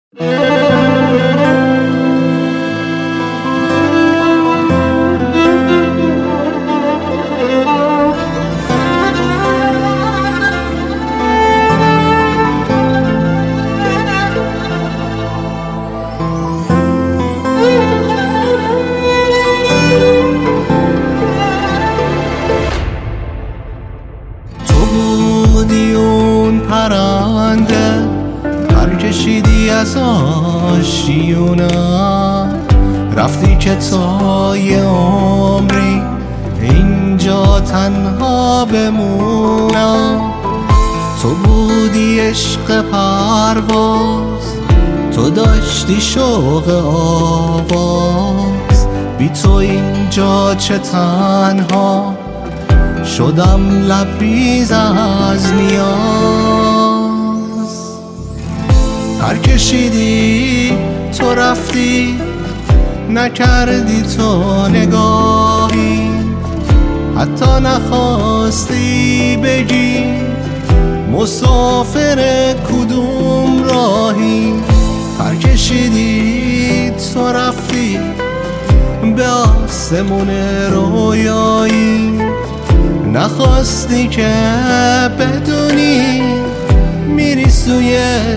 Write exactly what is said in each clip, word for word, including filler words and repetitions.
پرنده پر کشیدی از آشیونم، رفتی که تا یه عمری اینجا تنها بمونم. تو بودی عشق پرواز، تو داشتی شوق آواز، بی تو اینجا چه تنها شدم لبریز از نیاز. پر کشیدی تو رفتی، نکردی تو نگاهی، حتی نخواستی بگی مسافر کدوم راهی. پر کشیدی تو رفتی به آسمون رویایی، نخواستی که بدونی میری سوی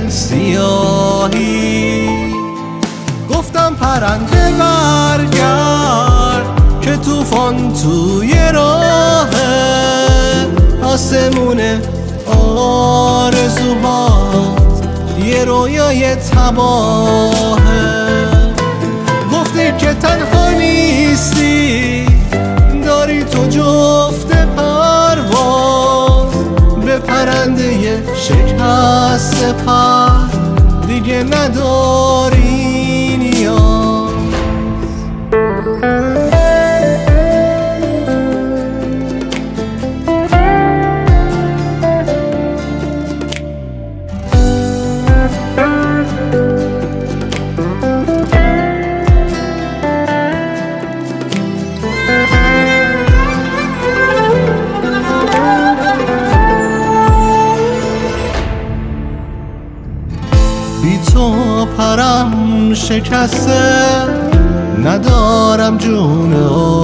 سیاهی. گفتم پرنده برگرد که طوفان توی راهه، آسمون آرزوهات یه رویای تباهه. گفتی که تنها نیستی، داری تو جفت پرواز، به پرنده شکست پر دیگه نداری نیاز. بی تو پرم شکسته، ندارم جون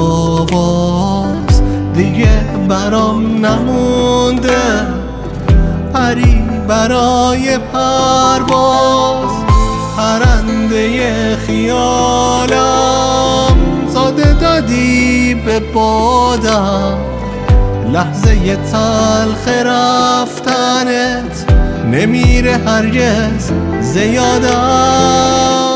آواز، دیگه برام نمونده پری برای پرواز. پرنده خیالم زاده دادی به بادم، لحظه تلخ رفتنت نمیره هرگز زیادم.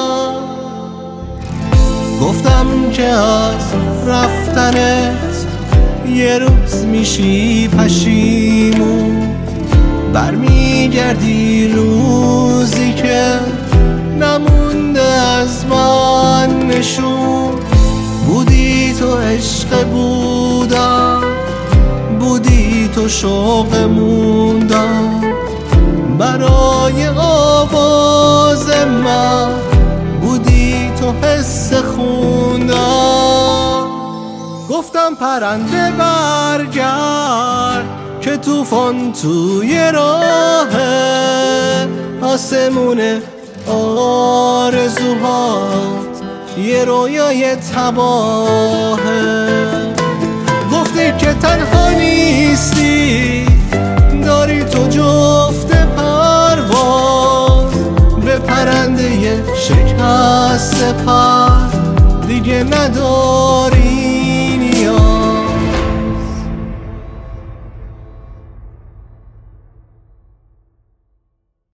گفتم که از رفتنت یه روز میشی پشیمون، برمیگردی روزی که نمونده از من نشون. بودی تو عشق بودم، بودی تو شوق موندم، برای آواز من بودی تو حس خوندم. گفتم پرنده برگرد که طوفان توی راهه، آسمون آرزوهات یه رویای تباهه. گفتی که تنها نیستی، داری تو جفت پرواز، به پرنده شکست پر دیگه نداری